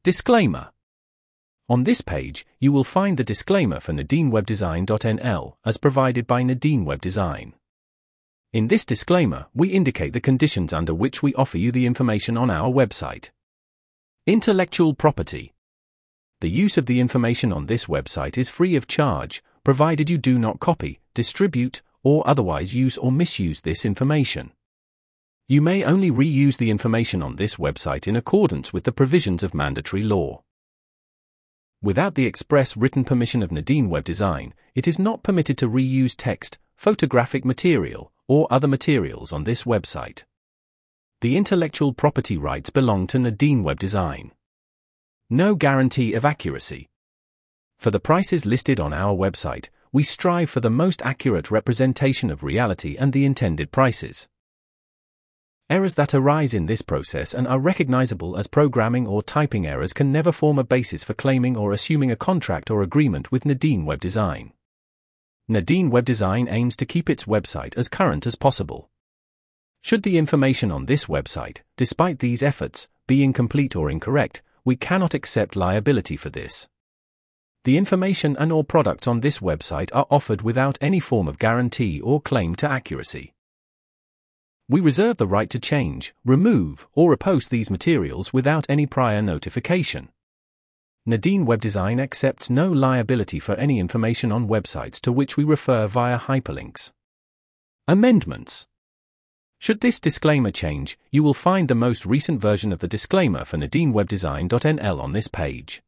Disclaimer. On this page, you will find the disclaimer for NadineWebDesign.nl as provided by Nadine Web Design. In this disclaimer, we indicate the conditions under which we offer you the information on our website. Intellectual property. The use of the information on this website is free of charge, provided you do not copy, distribute, or otherwise use or misuse this information. You may only reuse the information on this website in accordance with the provisions of mandatory law. Without the express written permission of Nadine Web Design, it is not permitted to reuse text, photographic material, or other materials on this website. The intellectual property rights belong to Nadine Web Design. No guarantee of accuracy. For the prices listed on our website, we strive for the most accurate representation of reality and the intended prices. Errors that arise in this process and are recognizable as programming or typing errors can never form a basis for claiming or assuming a contract or agreement with Nadine Web Design. Nadine Web Design aims to keep its website as current as possible. Should the information on this website, despite these efforts, be incomplete or incorrect, we cannot accept liability for this. The information and/or products on this website are offered without any form of guarantee or claim to accuracy. We reserve the right to change, remove, or repost these materials without any prior notification. Nadine Web Design accepts no liability for any information on websites to which we refer via hyperlinks. Amendments. Should this disclaimer change, you will find the most recent version of the disclaimer for NadineWebDesign.nl on this page.